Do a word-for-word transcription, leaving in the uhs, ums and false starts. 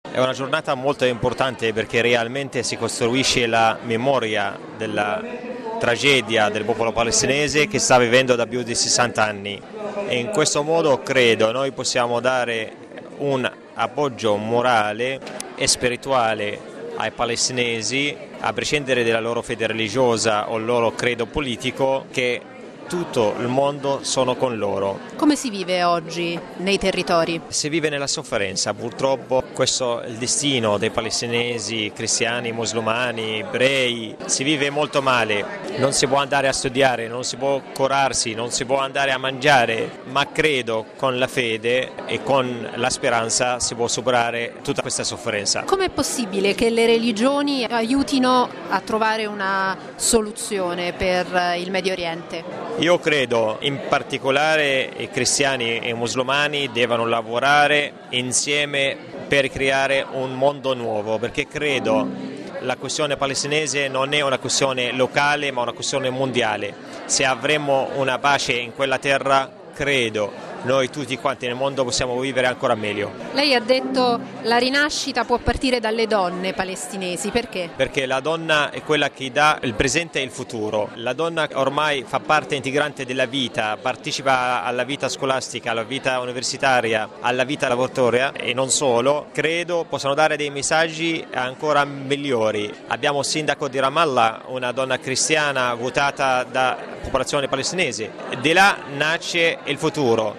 È una giornata molto importante perché realmente si costruisce la memoria della tragedia del popolo palestinese che sta vivendo da più di sessanta anni e in questo modo credo noi possiamo dare un appoggio morale e spirituale ai palestinesi, a prescindere dalla loro fede religiosa o il loro credo politico, che tutto il mondo sono con loro. Come si vive oggi nei territori? Si vive nella sofferenza, purtroppo questo è il destino dei palestinesi, cristiani, musulmani, ebrei, si vive molto male, non si può andare a studiare, non si può curarsi, non si può andare a mangiare, ma credo con la fede e con la speranza si può superare tutta questa sofferenza. Com'è possibile che le religioni aiutino a trovare una soluzione per il Medio Oriente? Io credo in particolare i cristiani e i musulmani devono lavorare insieme per creare un mondo nuovo, perché credo la questione palestinese non è una questione locale ma una questione mondiale. Se avremo una pace in quella terra, credo noi tutti quanti nel mondo possiamo vivere ancora meglio. Lei ha detto la rinascita può partire dalle donne palestinesi, perché? Perché la donna è quella che dà il presente e il futuro. La donna ormai fa parte integrante della vita, partecipa alla vita scolastica, alla vita universitaria, alla vita lavoratoria e non solo. Credo possano dare dei messaggi ancora migliori. Abbiamo il sindaco di Ramallah, una donna cristiana votata da popolazione palestinese. Di là nasce il futuro.